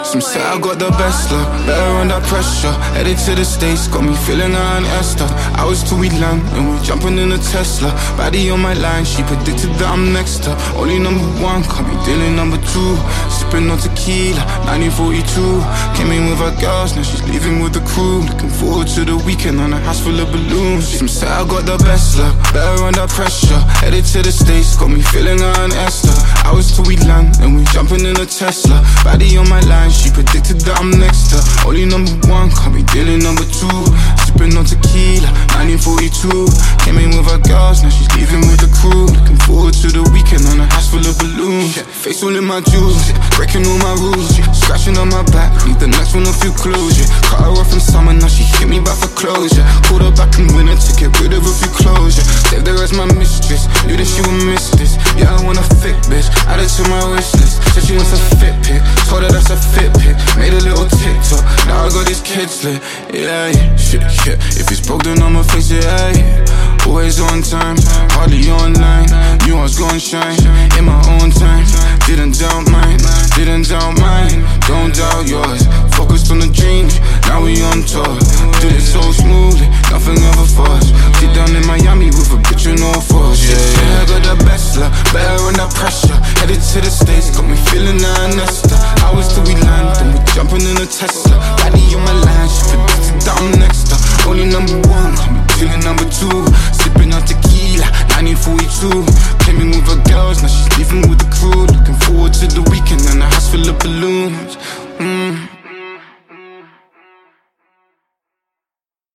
Some say I got the best luck, better under pressure. Headed to the States, got me feeling her and Esther. Hours till we land, and we jumping in a Tesla. Baddie on my line, she predicted that I'm next to her. Only number one, can't be dealing number two. Sipping on tequila, 1942. Came in with her girls, now she's leaving with the crew. Looking forward to the weekend on a house full of balloons. Some say I got the best luck, better under pressure. Headed to the States, got me feeling her and Esther. Hours till we land, and we jumping in a Tesla. Baddie on my line, she predicted that I'm next to her. Only number one, can't be dealing number two. Sipping on tequila, 1942. Came in with her girls, now she's leaving with the crew. Looking forward to the weekend on a house full of balloons. Face all in my jewels, breaking all my rules. Scratching on my back, need the next one a few clues. Cut her off in summer, now she hit me back for closure. Called her back in winter to get rid of a few clothes. Saved her as my mistress, knew that she would miss this. Yeah, I want a thick bitch, add it to my wish list. Said she wants a fit pic, told her that's a fit pic. Made a little TikTok, now I got these kids lit. Yeah, shit, yeah. If it's broke, then I'ma fix it, yeah. Always on time, hardly online. Knew I was gon' shine in my own time. Didn't doubt mine, didn't doubt mine. Don't doubt yours, focused on the dreams. Now we on tour, did it so smoothly, nothing ever forced. Sit down in Miami with a bitch and all force. Yeah, I got the best luck, better under pressure. Headed to the States, got me feeling her and Esther. Hours till we land, then we jumping in a Tesla. Baddie on my line, she predicted that I'm next to her. Only number one, call me feeling number two. Sipping on tequila, 1942. Came in with her girls, now she's leaving with the crew. Looking forward to the weekend and a house full of balloons.